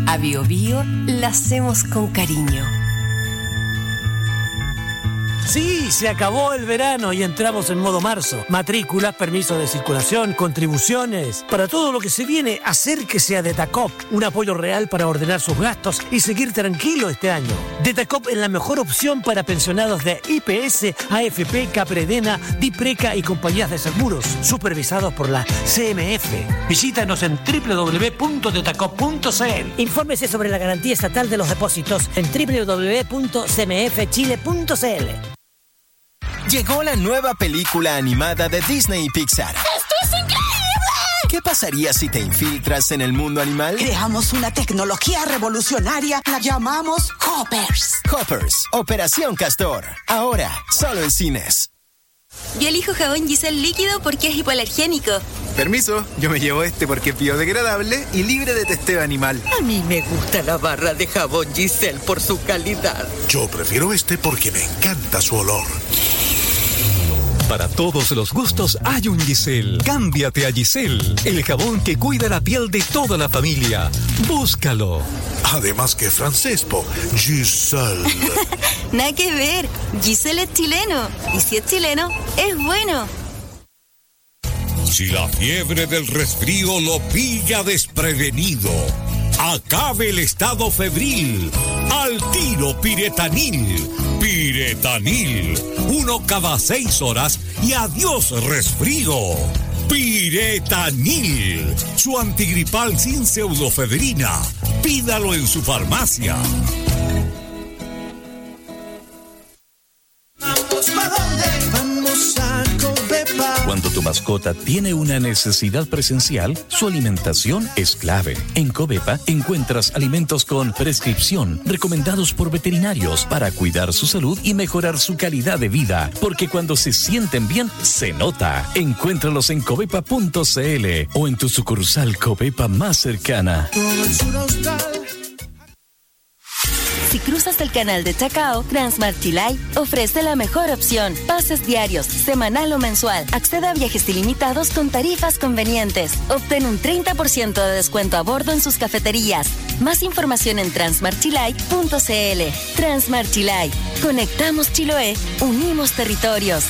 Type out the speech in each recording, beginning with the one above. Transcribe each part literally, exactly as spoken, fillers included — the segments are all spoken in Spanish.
A Bio Bio la hacemos con cariño. Sí, se acabó el verano y entramos en modo marzo. Matrículas, permisos de circulación, contribuciones. Para todo lo que se viene, acérquese a Detacop. Un apoyo real para ordenar sus gastos y seguir tranquilo este año. Detacop es la mejor opción para pensionados de I P S, A F P, Capredena, Dipreca y compañías de seguros, supervisados por la C M F. Visítanos en doble u doble u doble u punto detacop punto c l. Infórmese sobre la garantía estatal de los depósitos en doble u doble u doble u punto c m f chile punto c l. Llegó la nueva película animada de Disney y Pixar. ¡Esto es increíble! ¿Qué pasaría si te infiltras en el mundo animal? Creamos una tecnología revolucionaria, la llamamos Hoppers. Hoppers, Operación Castor. Ahora, solo en cines. Yo elijo jabón Giselle líquido porque es hipoalergénico. Permiso, yo me llevo este porque es biodegradable y libre de testeo animal. A mí me gusta la barra de jabón Giselle por su calidad. Yo prefiero este porque me encanta su olor. Para todos los gustos hay un Giselle. Cámbiate a Giselle, el jabón que cuida la piel de toda la familia. Búscalo. Además que francés, po. Giselle. Nada que ver. Giselle es chileno. Y si es chileno, es bueno. Si la fiebre del resfrío lo pilla desprevenido, acabe el estado febril. Al tiro Piretanil. Piretanil. Uno cada seis horas y adiós resfrío. Piretanil. Su antigripal sin pseudofedrina. Pídalo en su farmacia. ¿Vamos pa' dónde? Vamos a Covepa. Cuando tu mascota tiene una necesidad presencial, su alimentación es clave. En Covepa encuentras alimentos con prescripción, recomendados por veterinarios para cuidar su salud y mejorar su calidad de vida. Porque cuando se sienten bien, se nota. Encuéntralos en covepa punto c l o en tu sucursal Covepa más cercana. Si cruzas el canal de Chacao, Transmart Chilay ofrece la mejor opción. Pases diarios, semanal o mensual. Accede a viajes ilimitados con tarifas convenientes. Obtén un treinta por ciento de descuento a bordo en sus cafeterías. Más información en transmart chilay punto c l. Transmart Chilay. Conectamos Chiloé. Unimos territorios.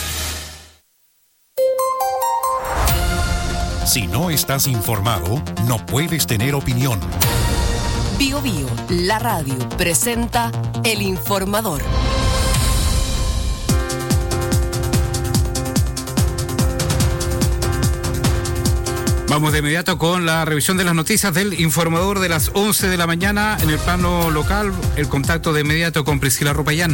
Si no estás informado, no puedes tener opinión. Bio Bio, la radio, presenta El Informador. Vamos de inmediato con la revisión de las noticias del Informador de las once de la mañana. En el plano local, el contacto de inmediato con Priscila Rupayán.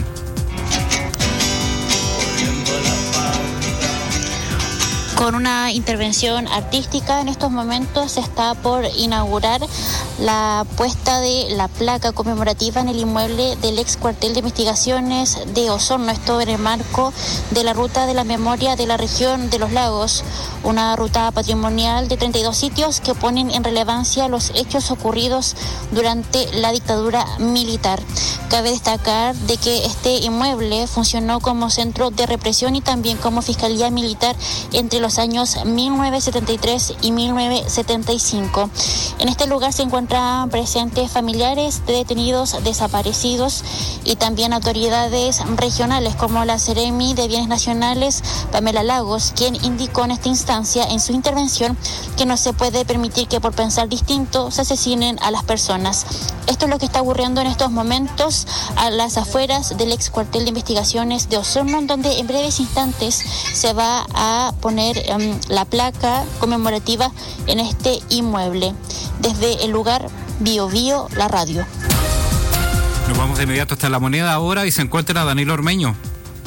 Con una intervención artística, en estos momentos se está por inaugurar la puesta de la placa conmemorativa en el inmueble del ex cuartel de investigaciones de Osorno, esto en el marco de la ruta de la memoria de la región de los lagos, una ruta patrimonial de treinta y dos sitios que ponen en relevancia los hechos ocurridos durante la dictadura militar. Cabe destacar de que este inmueble funcionó como centro de represión y también como fiscalía militar entre los años mil novecientos setenta y tres y mil novecientos setenta y cinco. En este lugar se encuentran presentes familiares de detenidos desaparecidos y también autoridades regionales como la Seremi de Bienes Nacionales, Pamela Lagos, quien indicó en esta instancia en su intervención que no se puede permitir que por pensar distinto se asesinen a las personas. Esto es lo que está ocurriendo en estos momentos a las afueras del ex cuartel de investigaciones de Osorno, donde en breves instantes se va a poner um, la placa conmemorativa en este inmueble. Desde el lugar, Bio Bio, la radio. Nos vamos de inmediato hasta La Moneda ahora y se encuentra Danilo Ormeño.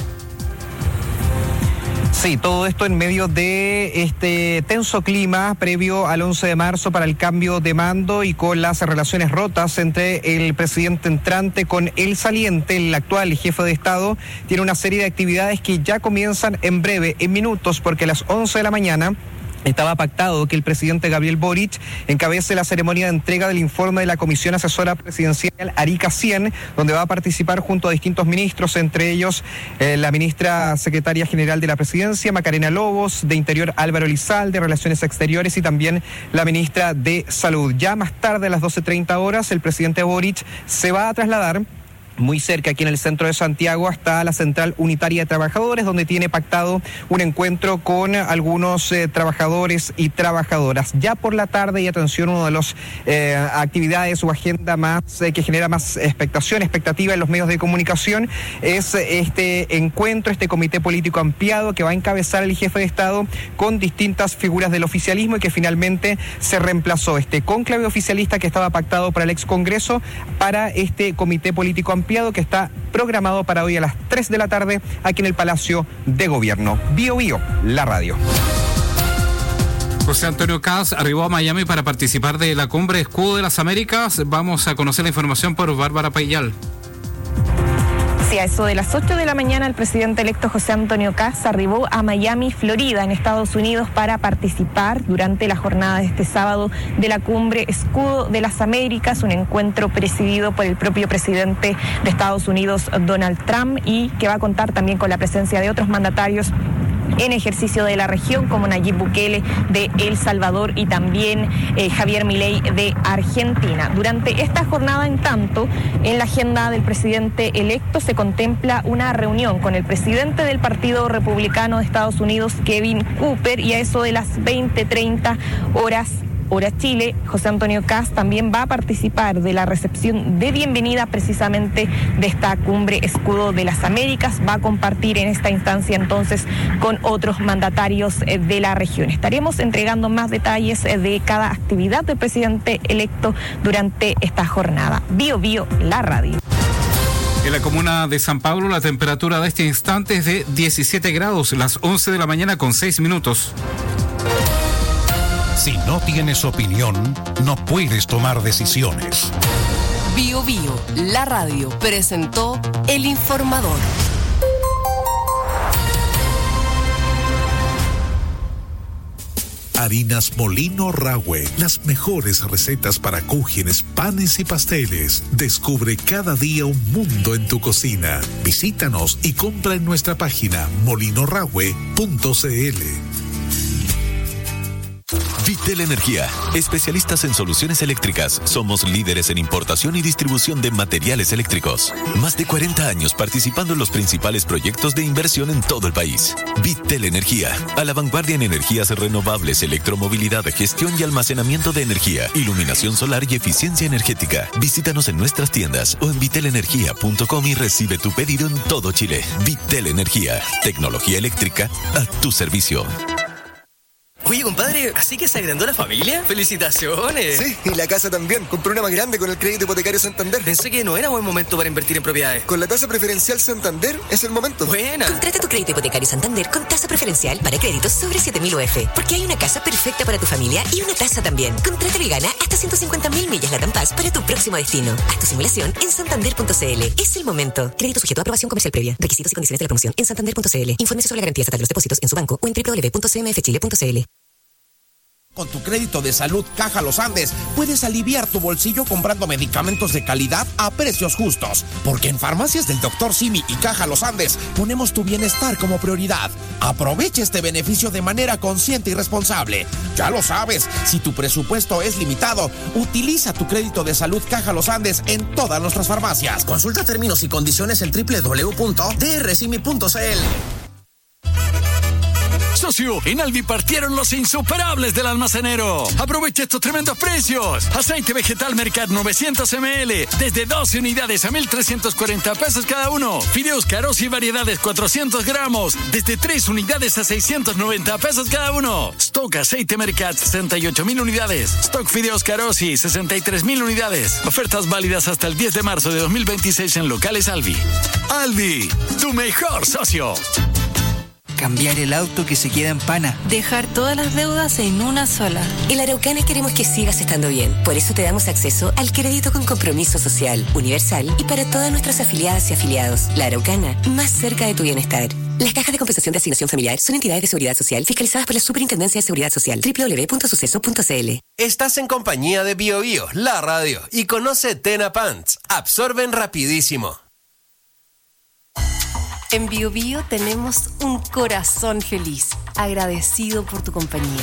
Sí, todo esto en medio de este tenso clima previo al once de marzo para el cambio de mando y con las relaciones rotas entre el presidente entrante con el saliente, el actual jefe de Estado. Tiene una serie de actividades que ya comienzan en breve, en minutos, porque a las once de la mañana estaba pactado que el presidente Gabriel Boric encabece la ceremonia de entrega del informe de la Comisión Asesora Presidencial Arica cien, donde va a participar junto a distintos ministros, entre ellos eh, la ministra secretaria general de la Presidencia, Macarena Lobos, de Interior Álvaro Elizalde, de Relaciones Exteriores, y también la ministra de Salud. Ya más tarde, a las doce treinta horas, el presidente Boric se va a trasladar muy cerca, aquí en el centro de Santiago, hasta la Central Unitaria de Trabajadores, donde tiene pactado un encuentro con algunos eh, trabajadores y trabajadoras. Ya por la tarde, y atención, una de las eh, actividades o agenda más eh, que genera más expectación, expectativa en los medios de comunicación, es este encuentro, este comité político ampliado que va a encabezar el jefe de Estado con distintas figuras del oficialismo, y que finalmente se reemplazó este cónclave oficialista que estaba pactado para el ex Congreso para este comité político ampliado, que está programado para hoy a las tres de la tarde aquí en el Palacio de Gobierno. Bio Bio, la radio. José Antonio Kast arribó a Miami para participar de la Cumbre Escudo de las Américas. Vamos a conocer la información por Bárbara Payal. Sí, a eso de las ocho de la mañana, el presidente electo José Antonio Kast arribó a Miami, Florida, en Estados Unidos, para participar durante la jornada de este sábado de la Cumbre Escudo de las Américas, un encuentro presidido por el propio presidente de Estados Unidos, Donald Trump, y que va a contar también con la presencia de otros mandatarios en ejercicio de la región, como Nayib Bukele de El Salvador y también eh, Javier Milei de Argentina. Durante esta jornada, en tanto, en la agenda del presidente electo se contempla una reunión con el presidente del Partido Republicano de Estados Unidos, Kevin Cooper, y a eso de las veinte treinta horas hora Chile, José Antonio Kast también va a participar de la recepción de bienvenida precisamente de esta Cumbre Escudo de las Américas. Va a compartir en esta instancia entonces con otros mandatarios de la región. Estaremos entregando más detalles de cada actividad del presidente electo durante esta jornada. Bio Bio, la radio. En la comuna de San Pablo, la temperatura de este instante es de diecisiete grados, las once de la mañana con seis minutos. Si no tienes opinión, no puedes tomar decisiones. Bio Bio, la radio, presentó El Informador. Harinas Molino Rahue, las mejores recetas para cúgenes, panes y pasteles. Descubre cada día un mundo en tu cocina. Visítanos y compra en nuestra página molino rahue punto c l. Vitel Energía, especialistas en soluciones eléctricas. Somos líderes en importación y distribución de materiales eléctricos. Más de cuarenta años participando en los principales proyectos de inversión en todo el país. Vitel Energía, a la vanguardia en energías renovables, electromovilidad, gestión y almacenamiento de energía, iluminación solar y eficiencia energética. Visítanos en nuestras tiendas o en vitel energía punto com y recibe tu pedido en todo Chile. Vitel Energía, tecnología eléctrica a tu servicio. Oye, compadre, ¿así que se agrandó la familia? ¡Felicitaciones! Sí, y la casa también. Compré una más grande con el crédito hipotecario Santander. Pensé que no era buen momento para invertir en propiedades. Con la tasa preferencial Santander es el momento. ¡Buena! Contrata tu crédito hipotecario Santander con tasa preferencial para créditos sobre siete mil U F. Porque hay una casa perfecta para tu familia y una tasa también. Contrátalo y gana hasta ciento cincuenta mil millas Latam Pass para tu próximo destino. Haz tu simulación en santander punto c l. Es el momento. Crédito sujeto a aprobación comercial previa. Requisitos y condiciones de la promoción en santander punto c l. Infórmese sobre la garantía estatal de los depósitos en su banco o en doble u doble u doble u punto c m f chile punto c l. Con tu crédito de salud Caja Los Andes puedes aliviar tu bolsillo comprando medicamentos de calidad a precios justos. Porque en Farmacias del doctor Simi y Caja Los Andes ponemos tu bienestar como prioridad. Aprovecha este beneficio de manera consciente y responsable. Ya lo sabes, si tu presupuesto es limitado, utiliza tu crédito de salud Caja Los Andes en todas nuestras farmacias. Consulta términos y condiciones en doble u doble u doble u punto d r simi punto c l. Socio, en Alvi partieron los insuperables del almacenero. Aprovecha estos tremendos precios. Aceite vegetal Mercat novecientos mililitros desde doce unidades a mil trescientos cuarenta pesos cada uno. Fideos Carosi y variedades cuatrocientos gramos desde tres unidades a seiscientos noventa pesos cada uno. Stock aceite Mercat sesenta y ocho mil unidades. Stock Fideos Carosi sesenta y tres mil unidades. Ofertas válidas hasta el diez de marzo de dos mil veintiséis en locales Alvi. Alvi, tu mejor socio. Cambiar el auto que se queda en pana. Dejar todas las deudas en una sola. En Araucana queremos que sigas estando bien. Por eso te damos acceso al crédito con compromiso social, universal y para todas nuestras afiliadas y afiliados. La Araucana, más cerca de tu bienestar. Las cajas de compensación de asignación familiar son entidades de seguridad social fiscalizadas por la Superintendencia de Seguridad Social. doble u doble u doble u punto suceso punto c l. Estás en compañía de Bio Bio, la radio, y conoce Tena Pants. Absorben rapidísimo. En Bio Bio tenemos un corazón feliz, agradecido por tu compañía.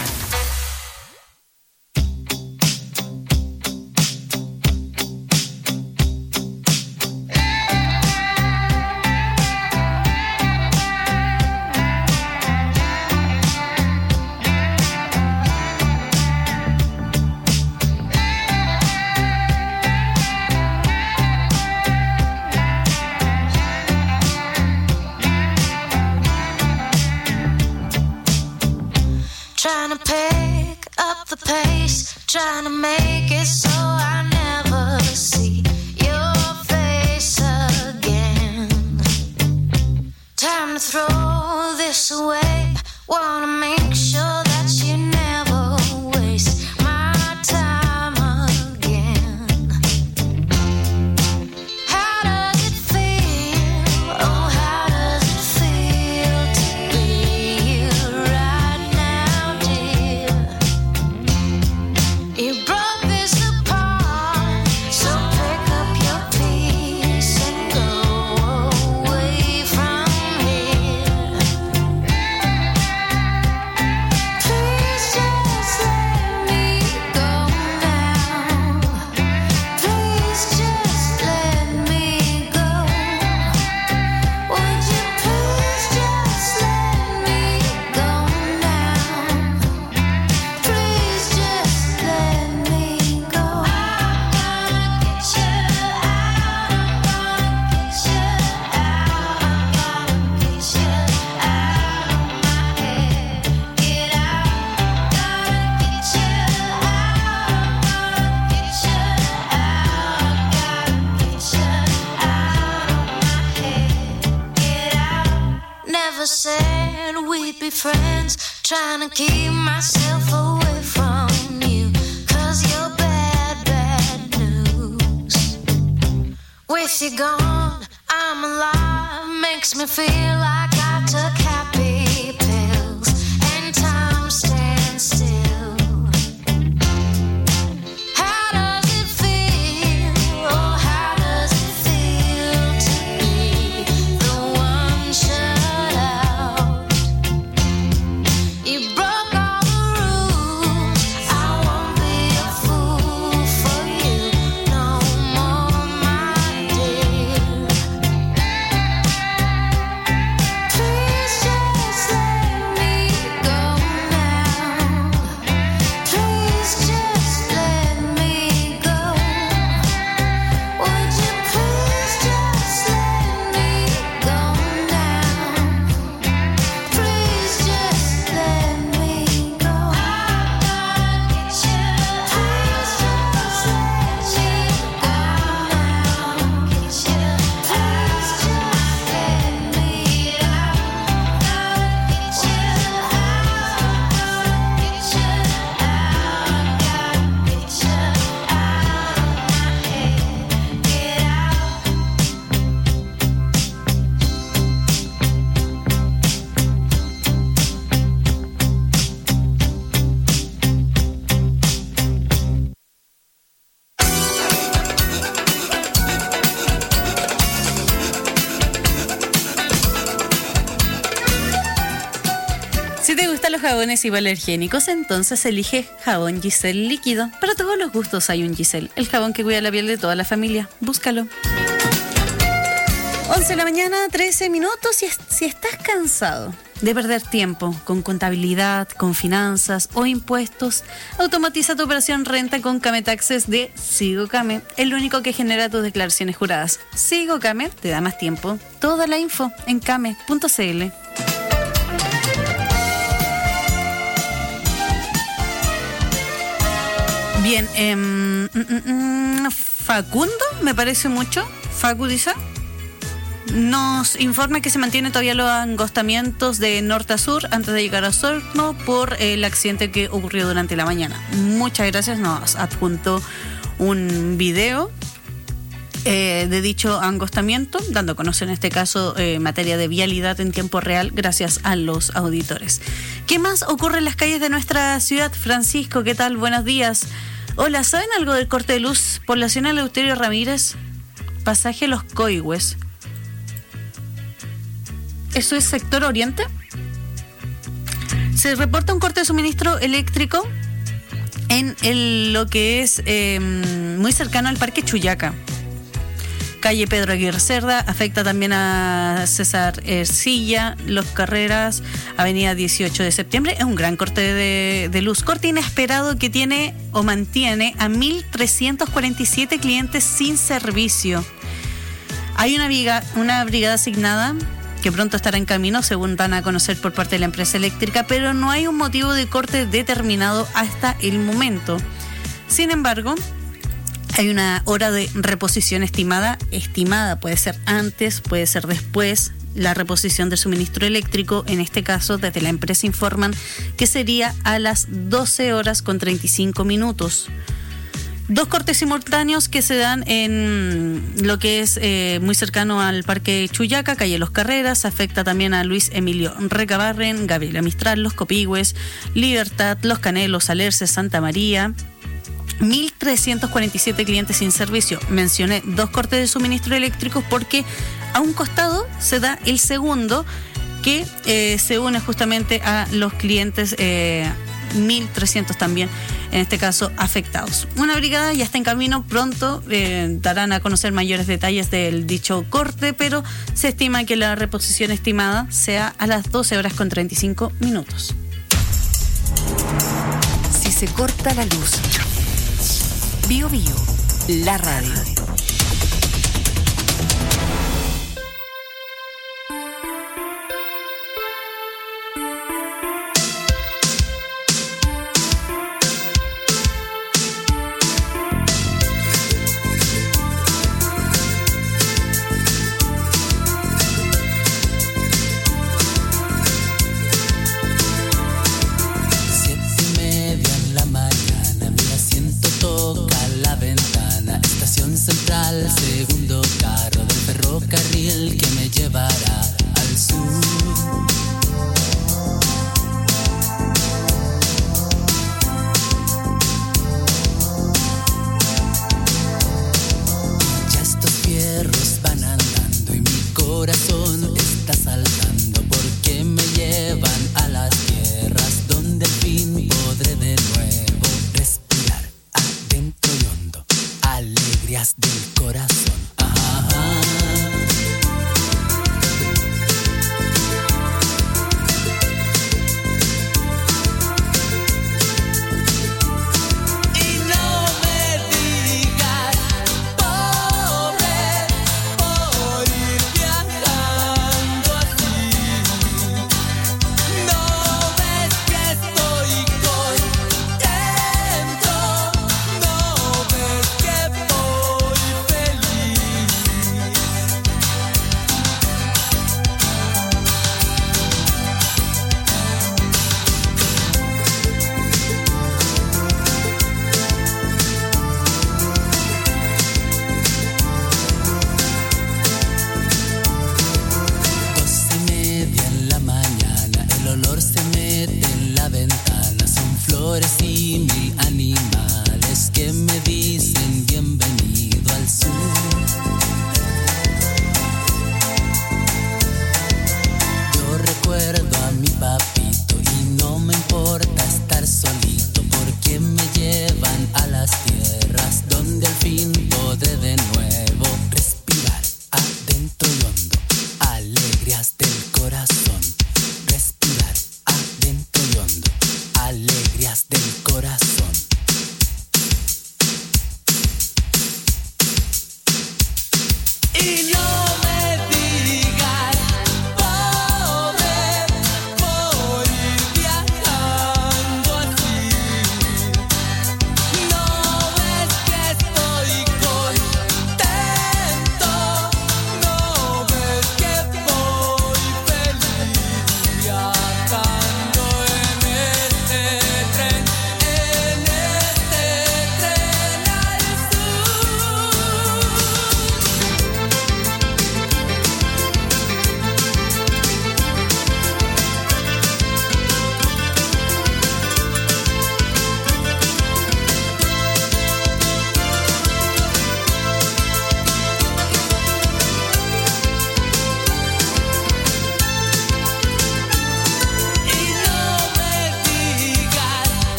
Trying to pick up the pace, trying to make it so I never see your face again. Time to throw this away, wanna make sure that you never waste my time again. How does it feel? Oh, how does it feel to be you right now, dear? You broke this apart, so pick up your piece and go away from here. Please just let me go now. Please just let me go. Would you please just let me go now? Please just let me go. I'm gonna get you out. I'm gonna get you out. I'm gonna get you out of my head. Get out. Gonna get you out. I'm gonna get you out. Gotta get you out of my head. Get out. Never said we'd be friends. Trying to keep myself away from you, 'cause you're bad, bad news. With you gone, I'm alive. Makes me feel like I took happy pills and time stands still. How does it feel? Oh, how does it feel to be the one shut out? You broke all the rules. I won't be a fool for you no more, my dear. Please just let me go now. Please just let me go. Would you please just let me go now? Please just let me go. I'm gonna get you. Please just let me go now. Get you. Please just let me out. Gotta get you out. Get you out. Gotta get you out of my head. Get out. Si te gustan los jabones hipoalergénicos, entonces elige jabón Giselle líquido. Para todos los gustos hay un Giselle, el jabón que cuida la piel de toda la familia. Búscalo. once de la mañana, trece minutos. Si, es- si estás cansado de perder tiempo con contabilidad, con finanzas o impuestos, automatiza tu operación renta con Came Taxes de SigoCame, el único que genera tus declaraciones juradas. SigoCame te da más tiempo. Toda la info en came punto c l. Bien, em, mm, mm, mm, Facundo, me parece mucho. Facu dice, nos informa que se mantienen todavía los angostamientos de norte a sur antes de llegar a Osorno por el accidente que ocurrió durante la mañana. Muchas gracias, nos adjuntó un video eh, de dicho angostamiento, dando a conocer en este caso eh, materia de vialidad en tiempo real gracias a los auditores. ¿Qué más ocurre en las calles de nuestra ciudad? Francisco, ¿qué tal? Buenos días. Hola, ¿saben algo del corte de luz por la zona Eleuterio Ramírez? Pasaje Los Coigües. ¿Eso es sector oriente? Se reporta un corte de suministro eléctrico en el, lo que es eh, muy cercano al Parque Chuyaca. Calle Pedro Aguirre Cerda, afecta también a César Ercilla, Los Carreras, Avenida dieciocho de septiembre. Es un gran corte de, de luz. Corte inesperado que tiene o mantiene a mil trescientos cuarenta y siete clientes sin servicio. Hay una, viga, una brigada asignada que pronto estará en camino, según dan a conocer por parte de la empresa eléctrica, pero no hay un motivo de corte determinado hasta el momento. Sin embargo, hay una hora de reposición estimada, estimada, puede ser antes, puede ser después, la reposición del suministro eléctrico. En este caso, desde la empresa informan que sería a las doce horas con treinta y cinco minutos. Dos cortes simultáneos que se dan en lo que es eh, muy cercano al Parque Chuyaca, calle Los Carreras, afecta también a Luis Emilio Recabarren, Gabriela Mistral, Los Copigües, Libertad, Los Canelos, Alerce, Santa María. mil trescientos cuarenta y siete clientes sin servicio. Mencioné dos cortes de suministro eléctricos porque a un costado se da el segundo que eh, se une justamente a los clientes eh, mil trescientos también, en este caso, afectados. Una brigada ya está en camino, pronto eh, darán a conocer mayores detalles del dicho corte, pero se estima que la reposición estimada sea a las doce horas con treinta y cinco minutos. Si se corta la luz, Bio Bio, la radio. Segundo carro del ferrocarril que me llevará al sur. Ya estos fierros van andando y mi corazón está saltando porque me llevan a las tierras donde al fin podré de nuevo respirar adentro y hondo alegrías del corazón.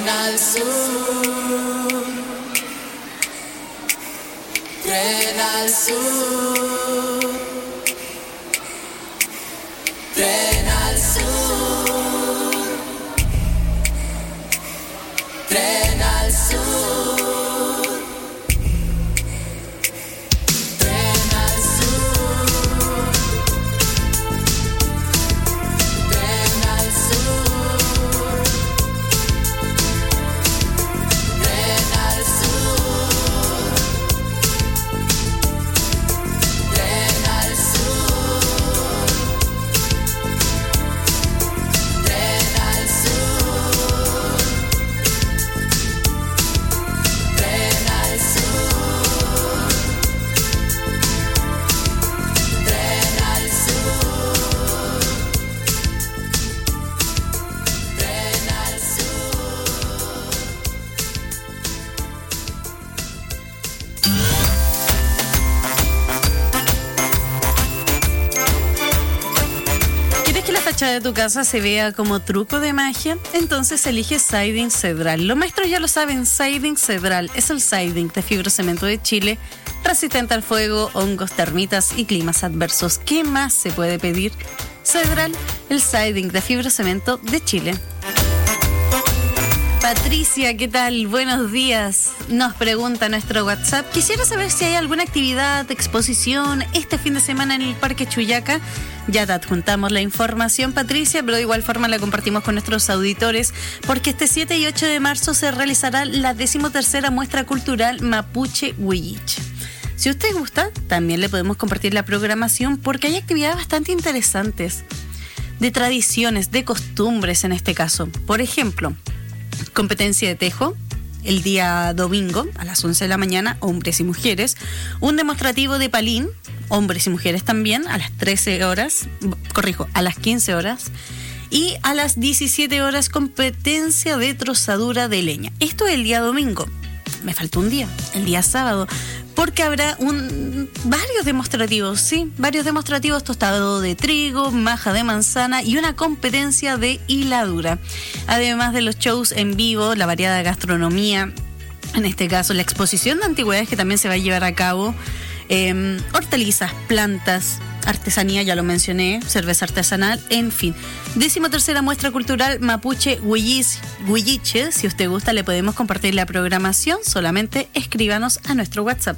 Tren al sur, tren al sur, tren al sur, tren al sur, tren al sur, tren al sur, tren al sur, tren al sur, tren al sur, tren al sur, tren al sur, tren al ¿Quieres que la fachada de tu casa se vea como truco de magia? Entonces elige Siding Cedral. Los maestros ya lo saben, Siding Cedral es el siding de fibrocemento de Chile, resistente al fuego, hongos, termitas y climas adversos. ¿Qué más se puede pedir? Cedral, el siding de fibrocemento de Chile. Patricia, ¿qué tal? Buenos días. Nos pregunta nuestro WhatsApp. Quisiera saber si hay alguna actividad, exposición este fin de semana en el Parque Chuyaca. Ya te adjuntamos la información, Patricia, pero de igual forma la compartimos con nuestros auditores porque este siete y ocho de marzo se realizará la decimotercera muestra cultural Mapuche Huilliche. Si usted gusta, también le podemos compartir la programación porque hay actividades bastante interesantes de tradiciones, de costumbres en este caso. Por ejemplo, competencia de tejo el día domingo a las once de la mañana, hombres y mujeres. Un demostrativo de palín, hombres y mujeres también, a las trece horas, corrijo, a las quince horas. Y a las diecisiete horas, competencia de trozadura de leña. Esto es el día domingo. Me faltó un día, el día sábado, porque habrá un varios demostrativos, sí, varios demostrativos, tostado de trigo, maja de manzana y una competencia de hiladura. Además de los shows en vivo, la variada gastronomía, en este caso la exposición de antigüedades que también se va a llevar a cabo, eh, hortalizas, plantas, artesanía, ya lo mencioné, cerveza artesanal, en fin. Décimo tercera muestra cultural Mapuche Huilliche. Si usted gusta, le podemos compartir la programación. Solamente escríbanos a nuestro WhatsApp.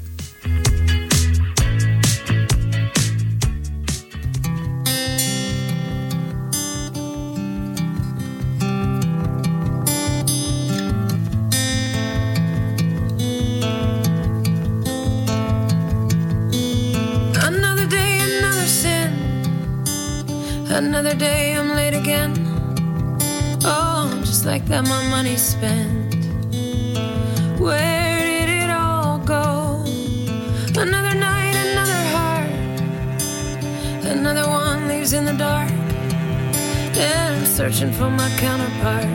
Another day I'm late again. Oh, just like that my money's spent. Where did it all go? Another night, another heart. Another one leaves in the dark. And I'm searching for my counterpart.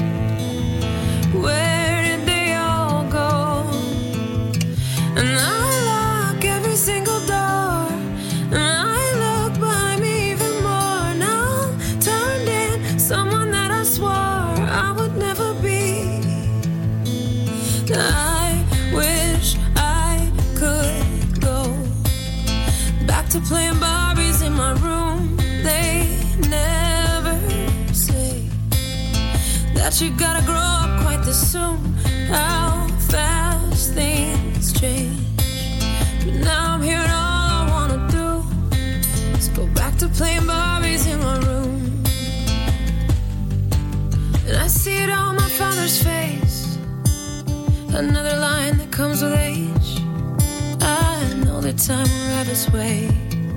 Where did they all go? And I lock every single door. And I someone that I swore I would never be. I wish I could go back to playing Barbies in my room. They never say that you gotta grow up quite this soon. How fast things change. But now I'm here and all I wanna do is go back to playing Barbies in my room. And I see it on my father's face. Another line that comes with age. I know that time will have its way.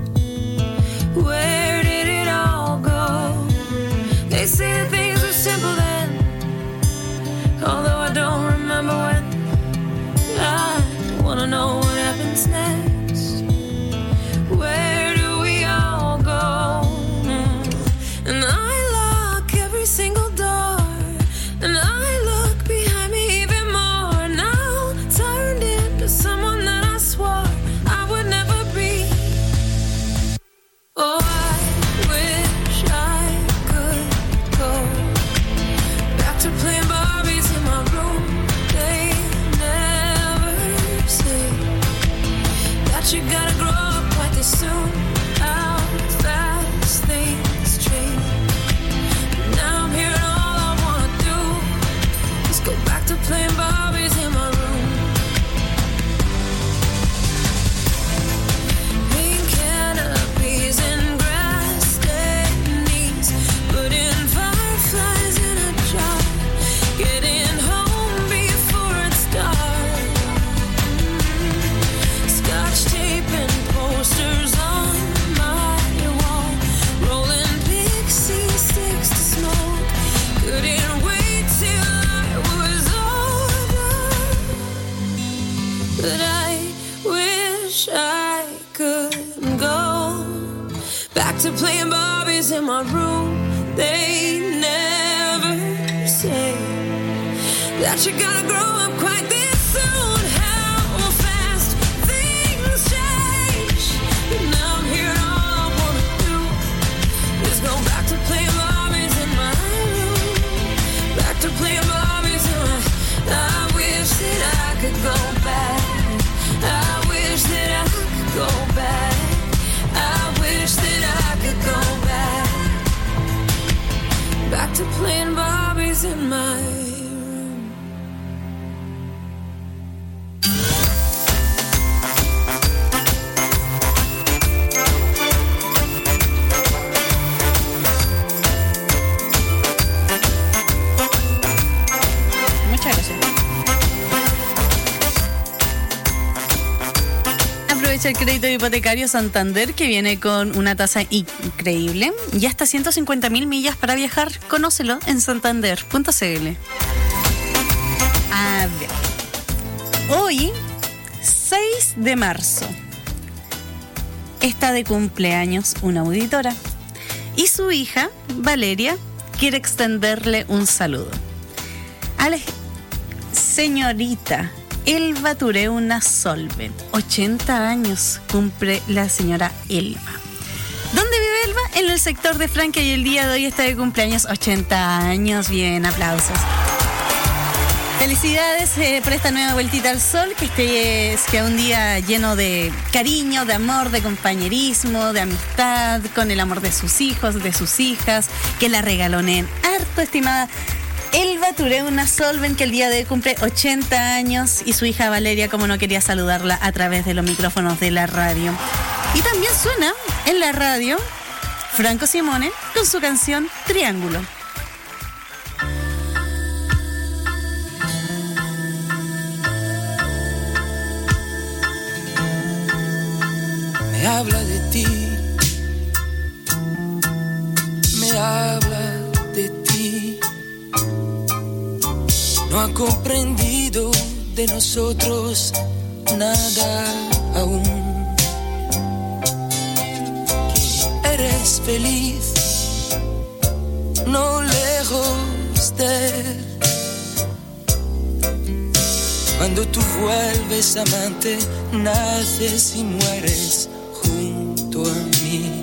Where did it all go? They say that things were simple then, although I don't remember when. I wanna know what happens next. Where do we all go? And I lock every single door. And I look behind me even more now, turned into someone that I swore I would never be. Oh, I wish I could go that you gotta grow up quite this soon. How fast things change. Now I'm here and all I wanna do is go back to playing Barbies in my room. Pink canopies and grass stained knees, putting fireflies in a jar, getting home before it's dark. Scotch tape and posters on my wall, rolling pixie sticks to smoke. Couldn't wait till I was older, but I wish I could go back to playing Barbies in my room. They never say that you gotta grow up quite this soon. How fast things change. But now I'm here and all I wanna do is go back to playing Barbies in my room. Back to playing Barbies in my... I wish that I could go back. I wish that I could go back. I wish that I could go back. Back to playing Barbies in my room. Muchas gracias. Aprovecha el crédito hipotecario Santander, que viene con una tasa increíble y hasta ciento cincuenta mil millas para viajar. Conócelo en santander punto c l. A ver. Hoy, seis de marzo, está de cumpleaños una auditora y su hija, Valeria, quiere extenderle un saludo. A la señorita Elba Tureuna Solven, ochenta años cumple la señora Elba. ¿Dónde vive Elba? En el sector de Franca, y el día de hoy está de cumpleaños, ochenta años. Bien, aplausos. Felicidades eh, por esta nueva vueltita al sol, que esté sea un día lleno de cariño, de amor, de compañerismo, de amistad, con el amor de sus hijos, de sus hijas, que la regaloneen harto, estimada Elba Tureuna Solven, que el día de hoy cumple ochenta años, y su hija Valeria, como no, quería saludarla a través de los micrófonos de la radio. Y también suena en la radio Franco Simone con su canción Triángulo. Me habla de ti, me habla de ti. No ha comprendido de nosotros nada aún. Que eres feliz, no lejos de él. Cuando tú vuelves amante, naces y mueres junto a mí.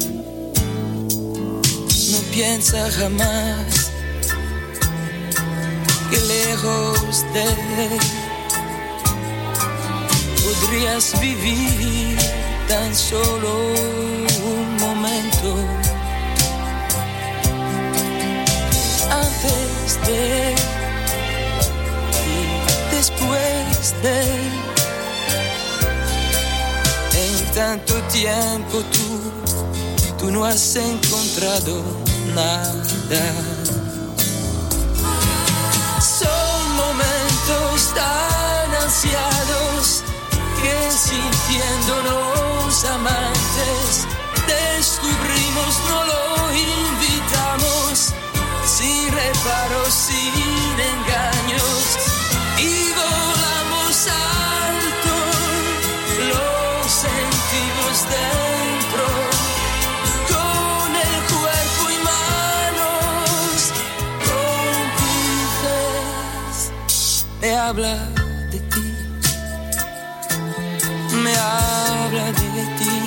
No piensa jamás que lejos de él podrías vivir tan solo un momento. Antes de él y después de él, en tanto tiempo tú, tú no has encontrado nada. Son momentos tan ansiados que sintiéndonos amantes descubrimos, no lo invitamos, sin reparos, sin engaños, y volamos alto, los sentidos dentro, con el cuerpo y manos cómplices. Me habla de ti, me habla de ti.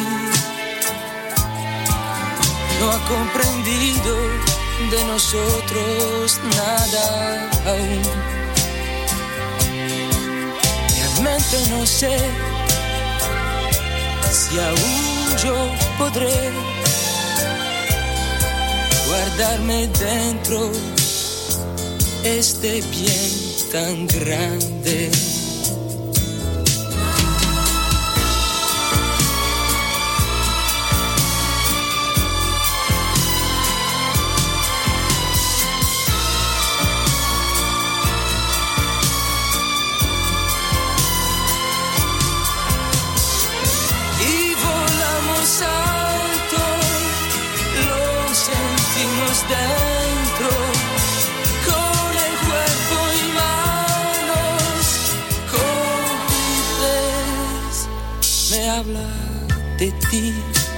No ha comprendido de nosotros nada aún. Realmente no sé si aún yo podré guardarme dentro este bien tan grande. Y volamos alto, lo sentimos dentro, con el cuerpo y manos cómplices. Me habla de ti.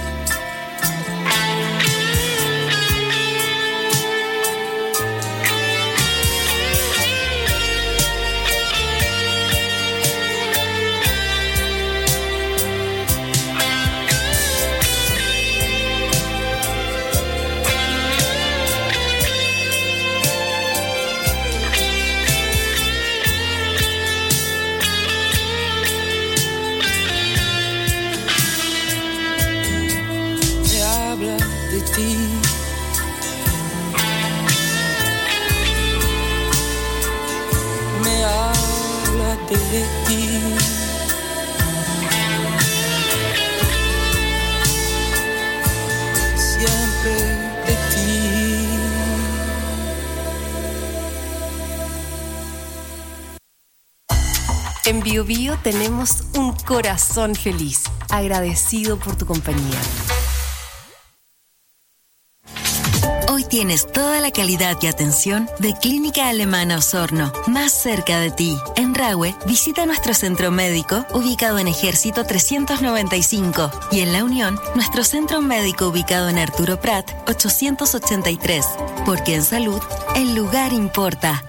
Me habla de ti. Siempre de ti. En Bio Bio tenemos un corazón feliz, agradecido por tu compañía. Hoy tienes toda la calidad y atención de Clínica Alemana Osorno, más cerca de ti. En Rahue, visita nuestro centro médico ubicado en Ejército trescientos noventa y cinco y en La Unión, nuestro centro médico ubicado en Arturo Prat ochocientos ochenta y tres, porque en salud el lugar importa.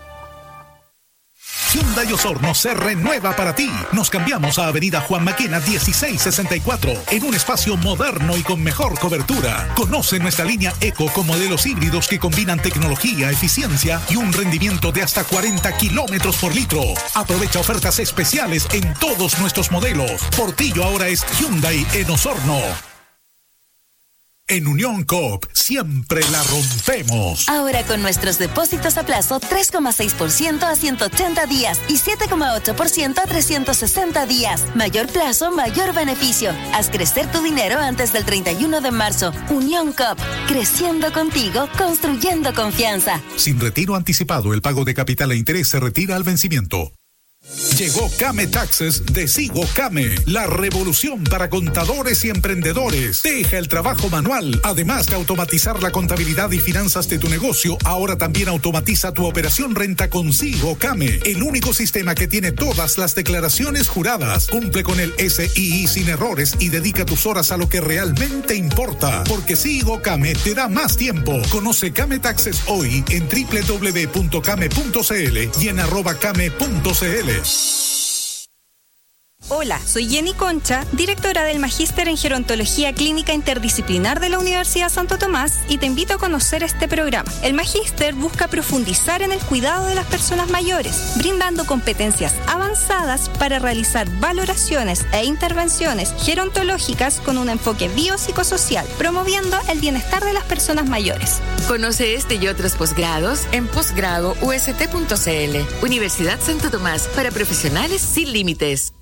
Hyundai Osorno se renueva para ti. Nos cambiamos a Avenida Juan Maquena dieciséis sesenta y cuatro en un espacio moderno y con mejor cobertura. Conoce nuestra línea Eco con modelos híbridos que combinan tecnología, eficiencia y un rendimiento de hasta cuarenta kilómetros por litro. Aprovecha ofertas especiales en todos nuestros modelos. Portillo ahora es Hyundai en Osorno. En Unión Coop siempre la rompemos. Ahora con nuestros depósitos a plazo tres coma seis por ciento a ciento ochenta días y siete coma ocho por ciento a trescientos sesenta días. Mayor plazo, mayor beneficio. Haz crecer tu dinero antes del treinta y uno de marzo. Unión Coop, creciendo contigo, construyendo confianza. Sin retiro anticipado, el pago de capital e interés se retira al vencimiento. Llegó Came Taxes de Sigo Came, la revolución para contadores y emprendedores. Deja el trabajo manual. Además de automatizar la contabilidad y finanzas de tu negocio, ahora también automatiza tu operación renta con Sigo Came, el único sistema que tiene todas las declaraciones juradas. Cumple con el S I I sin errores y dedica tus horas a lo que realmente importa, porque Sigo Came te da más tiempo. Conoce Came Taxes hoy en doble u doble u doble u punto came punto c l y en arroba came punto c l. Hola, soy Jenny Concha, directora del Magíster en Gerontología Clínica Interdisciplinar de la Universidad Santo Tomás, y te invito a conocer este programa. El Magíster busca profundizar en el cuidado de las personas mayores, brindando competencias avanzadas para realizar valoraciones e intervenciones gerontológicas con un enfoque biopsicosocial, promoviendo el bienestar de las personas mayores. Conoce este y otros posgrados en posgrado u s t punto c l. Universidad Santo Tomás, para profesionales sin límites.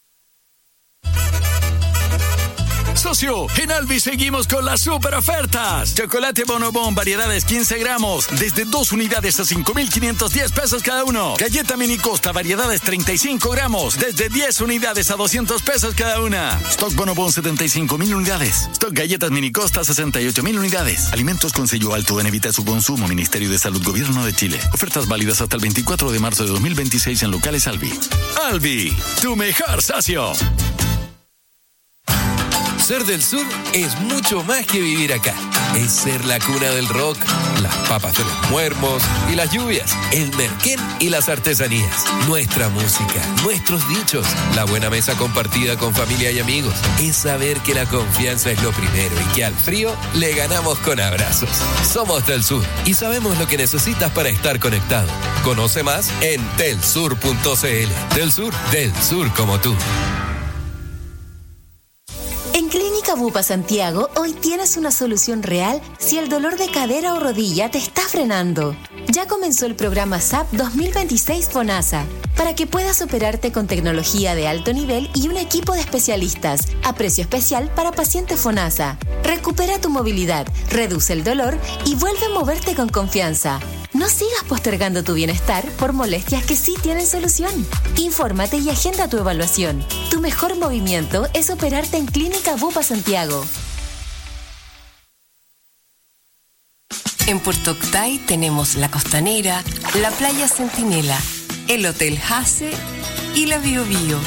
Socio, en Albi seguimos con las super ofertas. Chocolate Bonobón, variedades quince gramos, desde dos unidades a cinco mil quinientos diez pesos cada uno. Galleta Mini Costa, variedades treinta y cinco gramos, desde diez unidades a doscientos pesos cada una. Stock Bonobón, setenta y cinco mil unidades. Stock Galletas Mini Costa, sesenta y ocho mil unidades. Alimentos con sello alto en Evita su consumo, Ministerio de Salud, Gobierno de Chile. Ofertas válidas hasta el veinticuatro de marzo de dos mil veintiséis en locales Albi. Albi, tu mejor socio. Ser del sur es mucho más que vivir acá. Es ser la cuna del rock, las papas de los muermos y las lluvias, el merquén y las artesanías, nuestra música, nuestros dichos, la buena mesa compartida con familia y amigos. Es saber que la confianza es lo primero y que al frío le ganamos con abrazos. Somos del sur y sabemos lo que necesitas para estar conectado. Conoce más en telsur punto c l. Del sur, del sur como tú. En Clínica Bupa Santiago, hoy tienes una solución real si el dolor de cadera o rodilla te está frenando. Ya comenzó el programa S A P dos mil veintiséis FONASA, para que puedas operarte con tecnología de alto nivel y un equipo de especialistas, a precio especial para pacientes FONASA. Recupera tu movilidad, reduce el dolor y vuelve a moverte con confianza. No sigas postergando tu bienestar por molestias que sí tienen solución. Infórmate y agenda tu evaluación. Tu mejor movimiento es operarte en Clínica Bupa Santiago. En Puerto Octay tenemos La Costanera, la Playa Centinela, el Hotel Hase y la Bio Bio.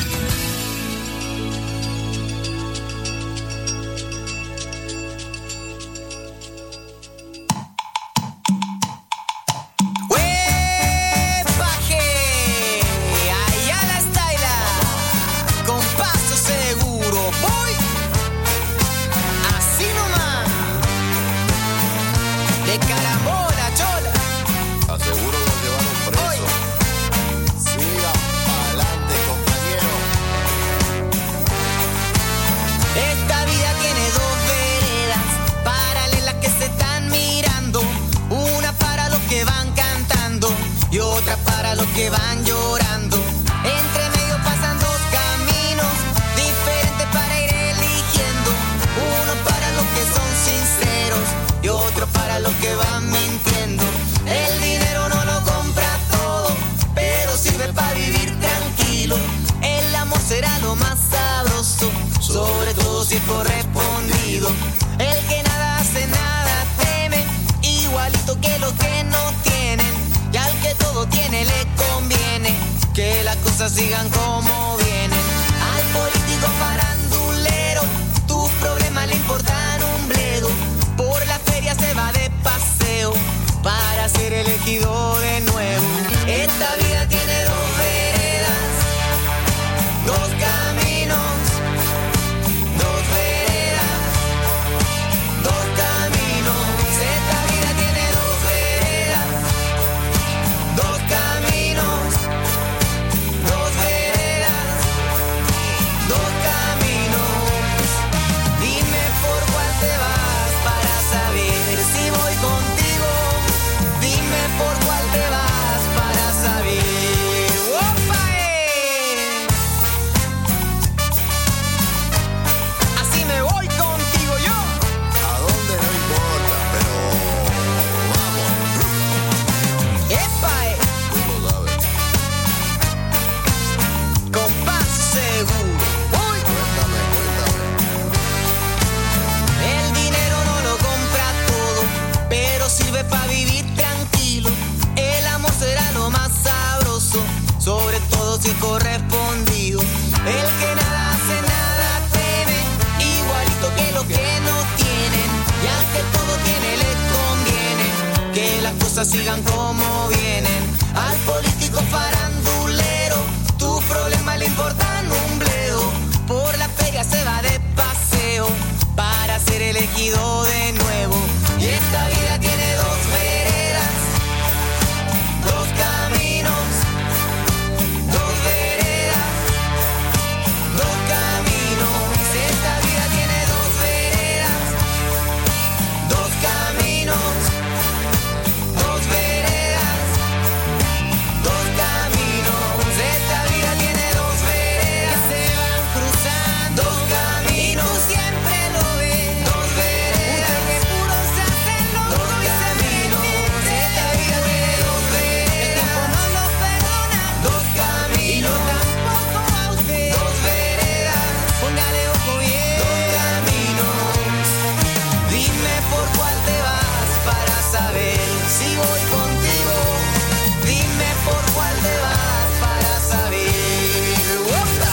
Que van llorando, entre medio pasan dos caminos diferentes para ir eligiendo, uno para los que son sinceros y otro para los que van mintiendo. El dinero no lo compra todo, pero sirve para vivir tranquilo. El amor será lo más sabroso, sobre todo si es correspondido. El que nada hace nada teme, igualito que los que no tienen, y al que todo tiene le conviene que las cosas sigan como vienen. Al político farandulero tus problemas le importan un bledo. Por la feria se va de paseo para ser elegido de nuevo. Esta vida tiene dos veredas, dos caminos, dos veredas, dos caminos. Esta vida tiene dos veredas, dos caminos, dos veredas, dos caminos. Dime por cuál te vas para saber si voy contigo. Dime por cuál te vas para saber. ¡Opa! eh! Así me voy contigo yo. ¿A dónde? No importa, pero vamos. ¡Epa! eh! Tú lo sabes. Con paso seguro. ¡Uy! Cuéntame, cuéntame. El dinero no lo compra todo, pero sirve para vivir tranquilo. El amor será lo más sabroso, sobre todo si es correspondido. El que nada hace nada teme, igualito que los que no tienen, y al que todo tiene le conviene que las cosas sigan como vienen. Al político farandulero tus problemas le importan un bledo. Por la feria se va de paseo para ser elegido de nuevo. Y esta vida tiene dos veredas, dos caminos, dos veredas, dos caminos. Esta vida tiene dos veredas, dos caminos, dos veredas, dos caminos. Esta vida tiene dos veredas que se van cruzando, dos caminos. Tú siempre lo ves, dos veredas que puro se hacen loco y se meten. Esta vida tiene dos veredas, el tiempo no lo perdona, dos caminos. Y yo tampoco a usted, dos veredas, póngale ojo bien, dos caminos. Dime por cuál te vas para saber si voy contigo. Dime por cuál te vas para saber. ¡Opa!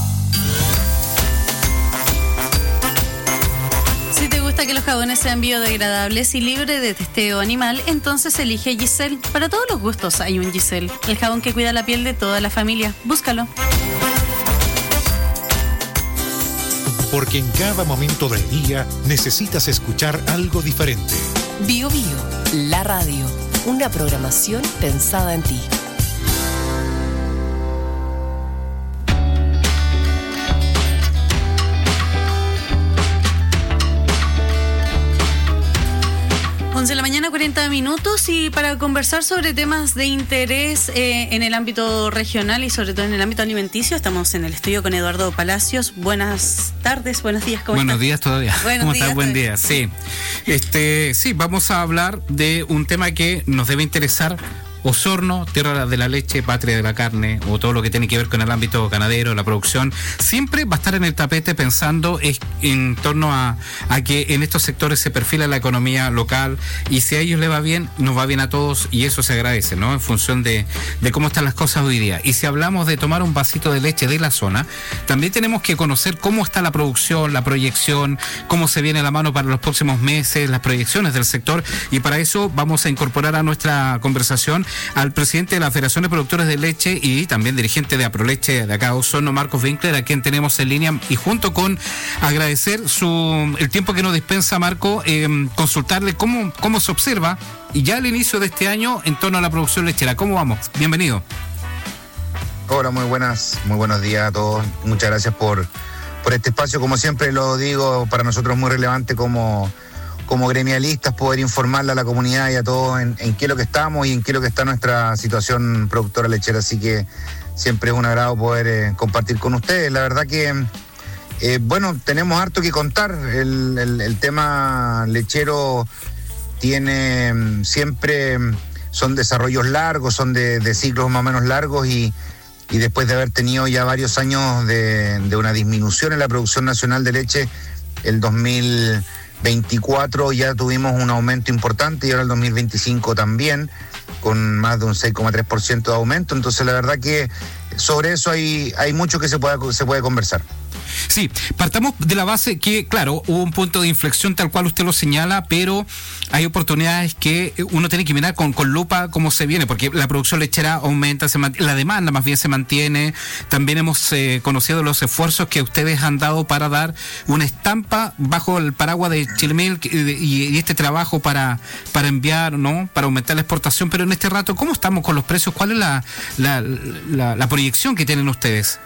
Si te gusta que los jabones sean biodegradables y libres de testeo animal, entonces elige Giselle. Para todos los gustos hay un Giselle, el jabón que cuida la piel de toda la familia. Búscalo. Porque en cada momento del día necesitas escuchar algo diferente. Bio Bio, la radio, una programación pensada en ti. mañana, cuarenta minutos, y para conversar sobre temas de interés eh, en el ámbito regional y sobre todo en el ámbito alimenticio, estamos en el estudio con Eduardo Palacios. Buenas tardes, buenos días, ¿cómo Buenos estás? días todavía. Buenos ¿Cómo días estás? Buen todavía. día. Sí. Este, sí, vamos a hablar de un tema que nos debe interesar. Osorno, tierra de la leche, patria de la carne, o todo lo que tiene que ver con el ámbito ganadero, la producción, siempre va a estar en el tapete pensando es, en torno a, a que en estos sectores se perfila la economía local, y si a ellos les va bien, nos va bien a todos, y eso se agradece, ¿no? En función de, de cómo están las cosas hoy día. Y si hablamos de tomar un vasito de leche de la zona, también tenemos que conocer cómo está la producción, la proyección, cómo se viene la mano para los próximos meses, las proyecciones del sector, y para eso vamos a incorporar a nuestra conversación al presidente de la Federación de Productores de Leche y también dirigente de Aproleche de acá, Osorno, Marcos Winkler, a quien tenemos en línea, y junto con agradecer su el tiempo que nos dispensa, Marco, eh, consultarle cómo, cómo se observa, y ya al inicio de este año, en torno a la producción lechera. ¿Cómo vamos? Bienvenido. Hola, muy buenas, muy buenos días a todos. Muchas gracias por, por este espacio. Como siempre lo digo, para nosotros es muy relevante como como gremialistas poder informarle a la comunidad y a todos en, en qué es lo que estamos y en qué es lo que está nuestra situación productora lechera. Así que siempre es un agrado poder eh, compartir con ustedes. La verdad que, eh, bueno, tenemos harto que contar. El, el, el tema lechero tiene mm, siempre, mm, son desarrollos largos, son de, de ciclos más o menos largos, y, y después de haber tenido ya varios años de, de una disminución en la producción nacional de leche, el dos mil veinticuatro ya tuvimos un aumento importante, y ahora el dos mil veinticinco también, con más de un seis coma tres por ciento de aumento. Entonces la verdad que sobre eso hay, hay mucho que se pueda, se puede conversar. Sí, partamos de la base que, claro, hubo un punto de inflexión tal cual usted lo señala, pero hay oportunidades que uno tiene que mirar con, con lupa cómo se viene, porque la producción lechera aumenta, se mantiene, la demanda más bien se mantiene. También hemos eh, conocido los esfuerzos que ustedes han dado para dar una estampa bajo el paraguas de Chile Milk, y, y, y este trabajo para, para enviar, ¿no? Para aumentar la exportación. Pero en este rato, ¿cómo estamos con los precios? ¿Cuál es la, la, la, la proyección que tienen ustedes?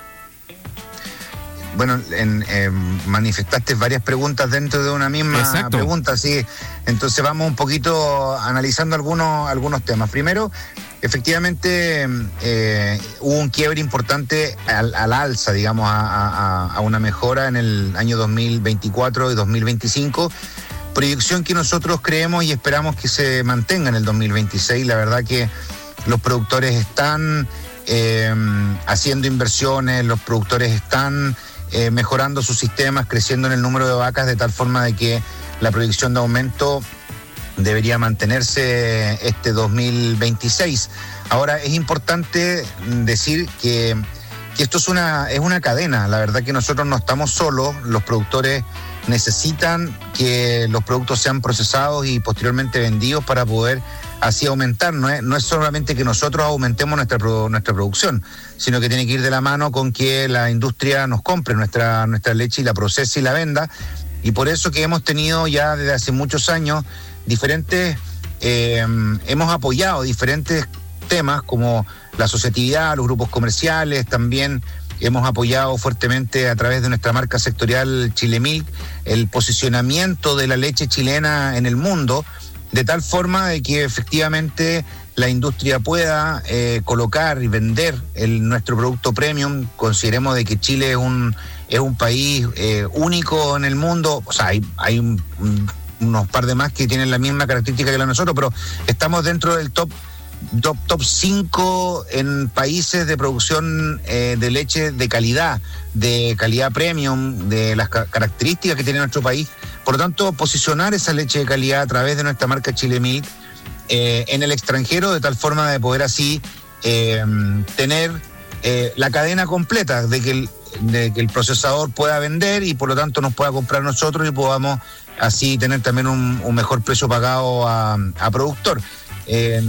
Bueno, en, eh, manifestaste varias preguntas dentro de una misma Exacto. pregunta, sí. Entonces vamos un poquito analizando algunos, algunos temas. Primero, efectivamente, eh, hubo un quiebre importante al, al alza, digamos, a, a, a una mejora en el año dos mil veinticuatro y dos mil veinticinco. Proyección que nosotros creemos y esperamos que se mantenga en el dos mil veintiséis. La verdad que los productores están eh, haciendo inversiones, los productores están Eh, mejorando sus sistemas, creciendo en el número de vacas, de tal forma de que la proyección de aumento debería mantenerse este dos mil veintiséis. Ahora, es importante decir que, que esto es una, es una cadena. La verdad que nosotros no estamos solos. Los productores necesitan que los productos sean procesados y posteriormente vendidos para poder así aumentar. No es, no es solamente que nosotros aumentemos nuestra, nuestra producción, sino que tiene que ir de la mano con que la industria nos compre nuestra, nuestra leche y la procese y la venda. Y por eso que hemos tenido ya desde hace muchos años diferentes, eh, hemos apoyado diferentes temas como la asociatividad, los grupos comerciales. También hemos apoyado fuertemente a través de nuestra marca sectorial Chile Milk el posicionamiento de la leche chilena en el mundo, de tal forma de que efectivamente la industria pueda eh, colocar y vender el, nuestro producto premium. Consideremos de que Chile es un, es un país eh, único en el mundo. O sea, hay, hay un, un, unos par de más que tienen la misma característica que la de nosotros, pero estamos dentro del top top top cinco en países de producción eh, de leche de calidad, de calidad premium, de las ca- características que tiene nuestro país. Por lo tanto, posicionar esa leche de calidad a través de nuestra marca Chile Milk eh, en el extranjero, de tal forma de poder así eh, tener eh, la cadena completa, de que, el, de que el procesador pueda vender y por lo tanto nos pueda comprar nosotros y podamos así tener también un, un mejor precio pagado a, a productor. Eh,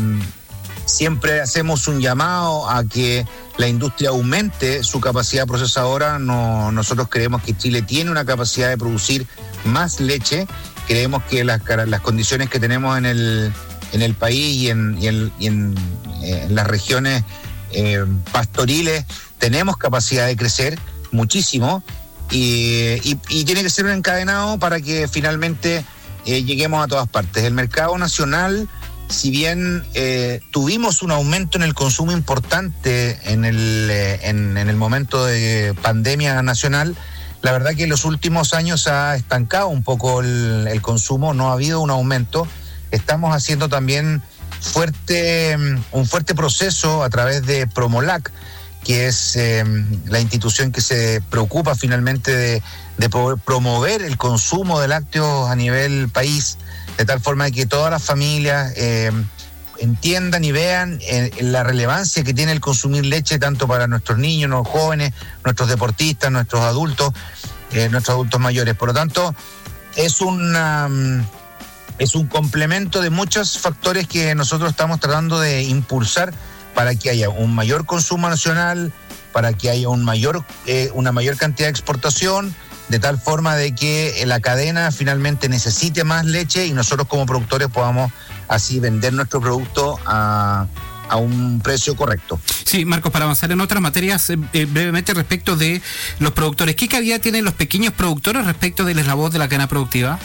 Siempre hacemos un llamado a que la industria aumente su capacidad procesadora. No, nosotros creemos que Chile tiene una capacidad de producir más leche. Creemos que las, las condiciones que tenemos en el, en el país y en, y en, y en, eh, en las regiones eh, pastoriles tenemos capacidad de crecer muchísimo, y, y, y tiene que ser un encadenado para que finalmente eh, lleguemos a todas partes. El mercado nacional, si bien eh, tuvimos un aumento en el consumo importante en el, eh, en, en el momento de pandemia nacional, la verdad que en los últimos años ha estancado un poco el, el consumo, no ha habido un aumento. Estamos haciendo también fuerte, un fuerte proceso a través de Promolac, que es eh, la institución que se preocupa finalmente de, de poder promover el consumo de lácteos a nivel país, de tal forma que todas las familias eh, entiendan y vean eh, la relevancia que tiene el consumir leche, tanto para nuestros niños, nuestros jóvenes, nuestros deportistas, nuestros adultos, eh, nuestros adultos mayores. Por lo tanto, es una, es un complemento de muchos factores que nosotros estamos tratando de impulsar para que haya un mayor consumo nacional, para que haya un mayor, eh, una mayor cantidad de exportación, de tal forma de que la cadena finalmente necesite más leche y nosotros como productores podamos así vender nuestro producto a, a un precio correcto. Sí, Marcos, para avanzar en otras materias, eh, eh, brevemente respecto de los productores, ¿qué cabida tienen los pequeños productores respecto del eslabón de la cadena productiva?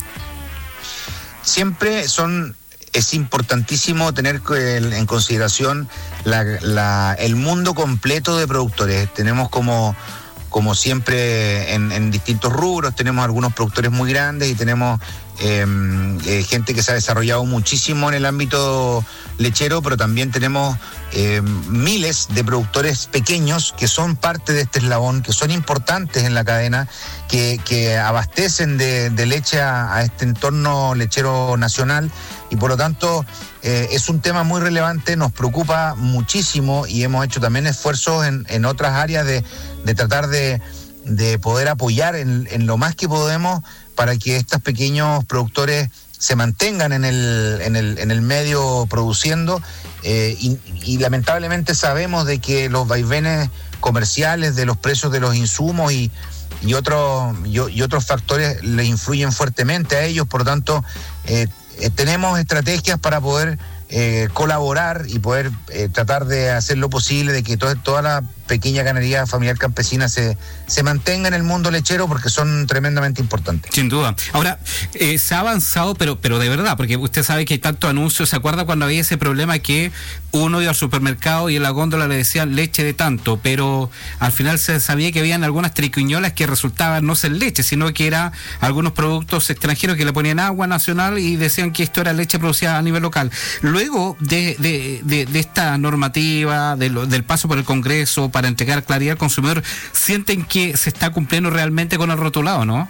Siempre son... Es importantísimo tener en consideración la, la, el mundo completo de productores. Tenemos como, como siempre en, en distintos rubros, tenemos algunos productores muy grandes y tenemos eh, eh, gente que se ha desarrollado muchísimo en el ámbito lechero, pero también tenemos eh, miles de productores pequeños que son parte de este eslabón, que son importantes en la cadena, que, que abastecen de, de leche a, a este entorno lechero nacional. Y por lo tanto eh, es un tema muy relevante, nos preocupa muchísimo y hemos hecho también esfuerzos en, en otras áreas de, de tratar de, de poder apoyar en, en lo más que podemos para que estos pequeños productores se mantengan en el, en el, en el medio produciendo eh, y, y lamentablemente sabemos de que los vaivenes comerciales de los precios de los insumos y, y, otros, y, y otros factores les influyen fuertemente a ellos, por lo tanto eh, Eh, tenemos estrategias para poder eh, colaborar y poder eh, tratar de hacer lo posible de que to- toda la pequeña ganadería familiar campesina se, se mantenga en el mundo lechero, porque son tremendamente importantes. Sin duda. Ahora, eh, se ha avanzado, pero pero de verdad, porque usted sabe que hay tantos anuncios. ¿Se acuerda cuando había ese problema que uno iba al supermercado y en la góndola le decían leche de tanto, pero al final se sabía que habían algunas triquiñuelas que resultaban no ser leche, sino que eran algunos productos extranjeros que le ponían agua nacional y decían que esto era leche producida a nivel local? Luego de, de, de, de esta normativa, de lo, del paso por el Congreso para entregar claridad al consumidor, ¿sienten que se está cumpliendo realmente con el rotulado, no?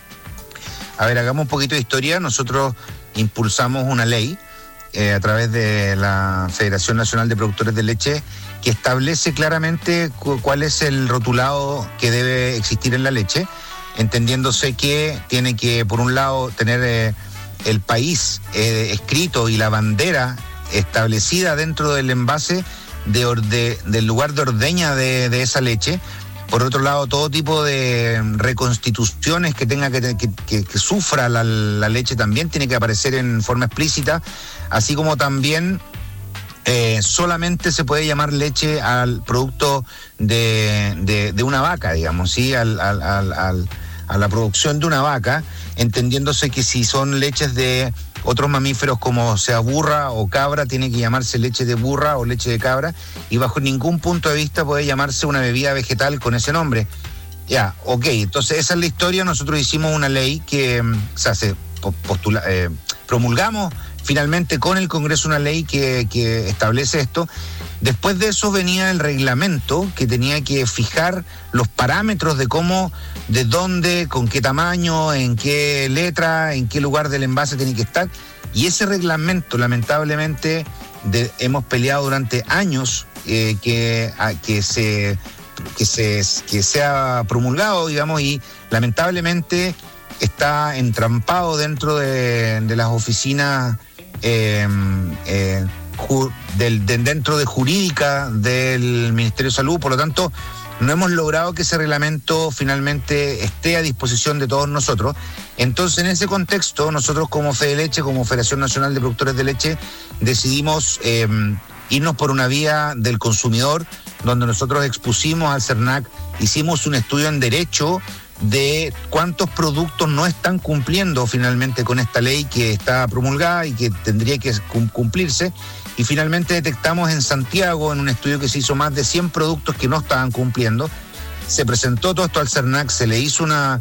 A ver, hagamos un poquito de historia. Nosotros impulsamos una ley eh, a través de la Federación Nacional de Productores de Leche que establece claramente cu- cuál es el rotulado que debe existir en la leche, entendiéndose que tiene que, por un lado, tener eh, el país eh, escrito y la bandera establecida dentro del envase de, orde, del lugar de ordeña de, de esa leche. Por otro lado, todo tipo de reconstituciones que tenga que, que, que, que sufra la, la leche también tiene que aparecer en forma explícita, así como también eh, solamente se puede llamar leche al producto de, de, de una vaca, digamos, ¿sí? Al, al, al, al, a la producción de una vaca, entendiéndose que si son leches de otros mamíferos como sea burra o cabra, tiene que llamarse leche de burra o leche de cabra, y bajo ningún punto de vista puede llamarse una bebida vegetal con ese nombre. Ya, ok, entonces esa es la historia. Nosotros hicimos una ley que se hace, postula, eh, promulgamos finalmente con el Congreso una ley que, que establece esto. Después de eso venía el reglamento que tenía que fijar los parámetros de cómo, de dónde, con qué tamaño, en qué letra, en qué lugar del envase tiene que estar. Y ese reglamento, lamentablemente, de, hemos peleado durante años eh, que, a, que, se, que, se, que sea promulgado, digamos, y lamentablemente está entrampado dentro de, de las oficinas eh, eh, Ju, del, de, dentro de jurídica del Ministerio de Salud. Por lo tanto, no hemos logrado que ese reglamento finalmente esté a disposición de todos nosotros. Entonces, en ese contexto, nosotros como Fedeleche, como Federación Nacional de Productores de Leche, decidimos eh, irnos por una vía del consumidor, donde nosotros expusimos al CERNAC, hicimos un estudio en derecho de cuántos productos no están cumpliendo finalmente con esta ley que está promulgada y que tendría que cumplirse. Y finalmente detectamos en Santiago, en un estudio que se hizo, más de cien productos que no estaban cumpliendo. Se presentó todo esto al CERNAC, se le hizo una,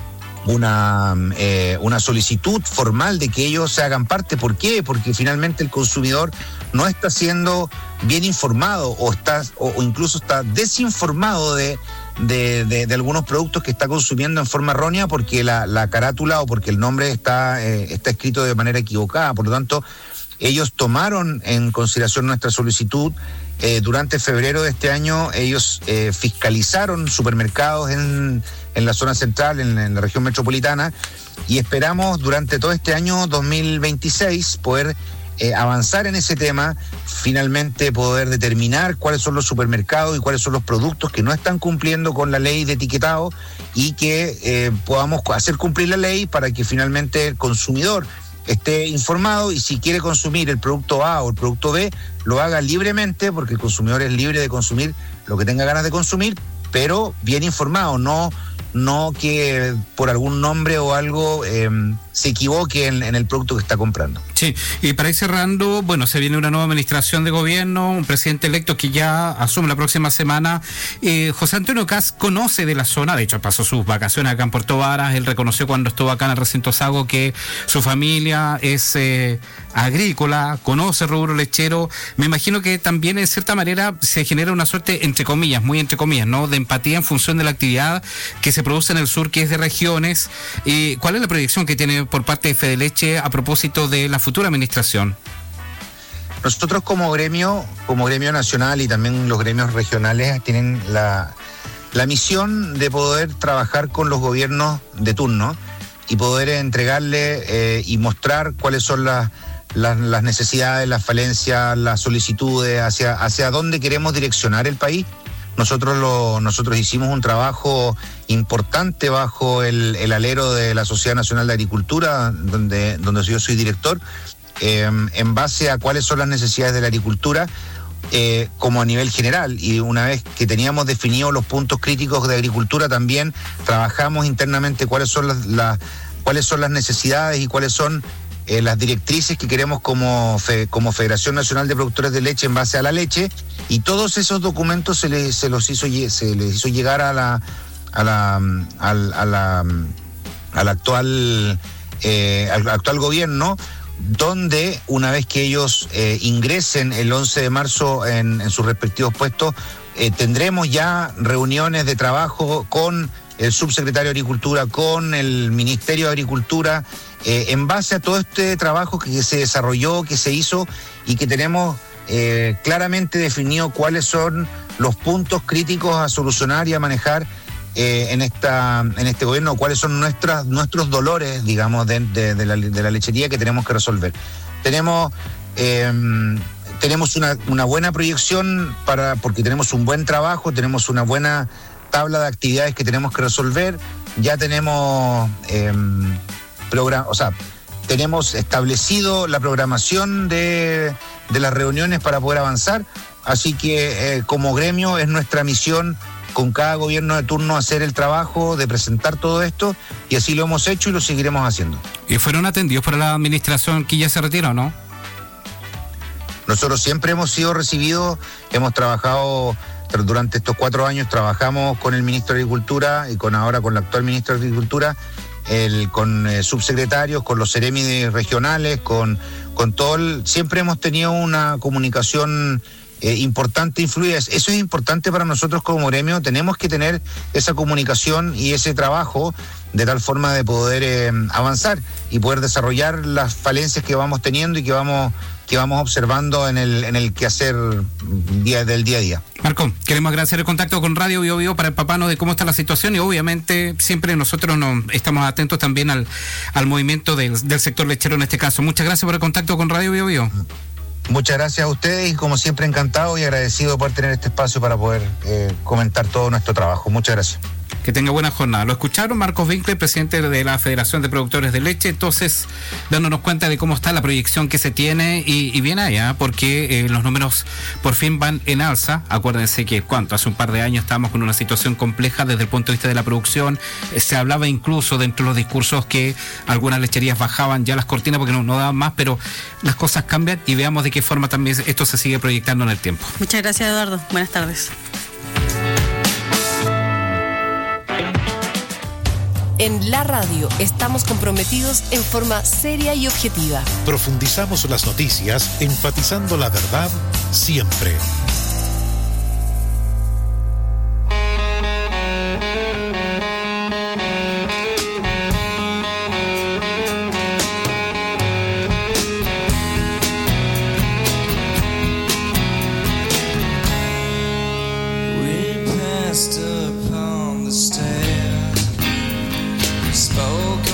una, eh, una solicitud formal de que ellos se hagan parte. ¿Por qué? Porque finalmente el consumidor no está siendo bien informado o, está, o, o incluso está desinformado de, de, de, de algunos productos que está consumiendo en forma errónea porque la, la carátula o porque el nombre está, eh, está escrito de manera equivocada. Por lo tanto, ellos tomaron en consideración nuestra solicitud. Eh, durante febrero de este año ellos eh, fiscalizaron supermercados en, en la zona central, en, en la región metropolitana, y esperamos durante todo este año dos mil veintiséis poder eh, avanzar en ese tema, finalmente poder determinar cuáles son los supermercados y cuáles son los productos que no están cumpliendo con la ley de etiquetado y que eh, podamos hacer cumplir la ley para que finalmente el consumidor esté informado y si quiere consumir el producto A o el producto B, lo haga libremente, porque el consumidor es libre de consumir lo que tenga ganas de consumir, pero bien informado, no, no que por algún nombre o algo eh, se equivoque en, en el producto que está comprando. Sí, y para ir cerrando, bueno, se viene una nueva administración de gobierno, un presidente electo que ya asume la próxima semana. Eh, José Antonio Kast conoce de la zona, de hecho pasó sus vacaciones acá en Puerto Varas, él reconoció cuando estuvo acá en el recinto Sago que su familia es eh, agrícola, conoce el rubro lechero. Me imagino que también en cierta manera se genera una suerte, entre comillas, muy entre comillas, ¿no?, de empatía en función de la actividad que se produce en el sur, que es de regiones. Eh, ¿Cuál es la proyección que tiene por parte de Fedeleche a propósito de la futura administración? Nosotros como gremio, como gremio nacional y también los gremios regionales tienen la, la misión de poder trabajar con los gobiernos de turno y poder entregarle eh, y mostrar cuáles son las, las, las necesidades, las falencias, las solicitudes, hacia, hacia dónde queremos direccionar el país. Nosotros lo, nosotros hicimos un trabajo importante bajo el, el alero de la Sociedad Nacional de Agricultura, donde, donde yo soy director, eh, en base a cuáles son las necesidades de la agricultura, eh, como a nivel general. Y una vez que teníamos definidos los puntos críticos de agricultura, también trabajamos internamente cuáles son las, las, cuáles son las necesidades y cuáles son Eh, las directrices que queremos como, fe, como Federación Nacional de Productores de Leche en base a la leche, y todos esos documentos se les, se los hizo, se les hizo llegar a la, a la, a la, a la, al actual, eh, al actual gobierno, donde una vez que ellos eh, ingresen el once de marzo en, en sus respectivos puestos, eh, tendremos ya reuniones de trabajo con el subsecretario de Agricultura, con el Ministerio de Agricultura, eh, en base a todo este trabajo que se desarrolló, que se hizo y que tenemos eh, claramente definido cuáles son los puntos críticos a solucionar y a manejar eh, en esta en este gobierno, cuáles son nuestras nuestros dolores, digamos, de, de, de, la, de la lechería que tenemos que resolver. Tenemos eh, tenemos una, una buena proyección para porque tenemos un buen trabajo, tenemos una buena tabla de actividades que tenemos que resolver. Ya tenemos eh, programa, o sea, tenemos establecido la programación de, de las reuniones para poder avanzar, así que eh, como gremio es nuestra misión con cada gobierno de turno hacer el trabajo de presentar todo esto, y así lo hemos hecho y lo seguiremos haciendo. ¿Y fueron atendidos por la administración que ya se retiró, no? Nosotros siempre hemos sido recibidos, hemos trabajado durante estos cuatro años, trabajamos con el ministro de Agricultura y con ahora con el actual ministro de Agricultura, el, con eh, subsecretarios, con los seremi regionales, con, con todo el, siempre hemos tenido una comunicación eh, importante y fluida. Eso es importante para nosotros como gremio, tenemos que tener esa comunicación y ese trabajo de tal forma de poder eh, avanzar y poder desarrollar las falencias que vamos teniendo y que vamos que vamos observando en el en el quehacer día del día a día. Marco, queremos agradecer el contacto con Radio Bio Bio para empaparnos de cómo está la situación, y obviamente siempre nosotros nos estamos atentos también al, al movimiento del, del sector lechero en este caso. Muchas gracias por el contacto con Radio Bio Bio. Muchas gracias a ustedes y como siempre encantado y agradecido por tener este espacio para poder eh, comentar todo nuestro trabajo. Muchas gracias. Que tenga buena jornada. Lo escucharon, Marcos Winkler, presidente de la Federación de Productores de Leche, entonces dándonos cuenta de cómo está la proyección que se tiene y, y bien allá, porque eh, los números por fin van en alza. Acuérdense que cuánto, hace un par de años estábamos con una situación compleja desde el punto de vista de la producción. Eh, se hablaba incluso dentro de los discursos que algunas lecherías bajaban ya las cortinas porque no, no daban más, pero las cosas cambian y veamos de qué forma también esto se sigue proyectando en el tiempo. Muchas gracias, Eduardo. Buenas tardes. En la radio estamos comprometidos en forma seria y objetiva. Profundizamos las noticias, enfatizando la verdad siempre. We passed upon the stair, spoke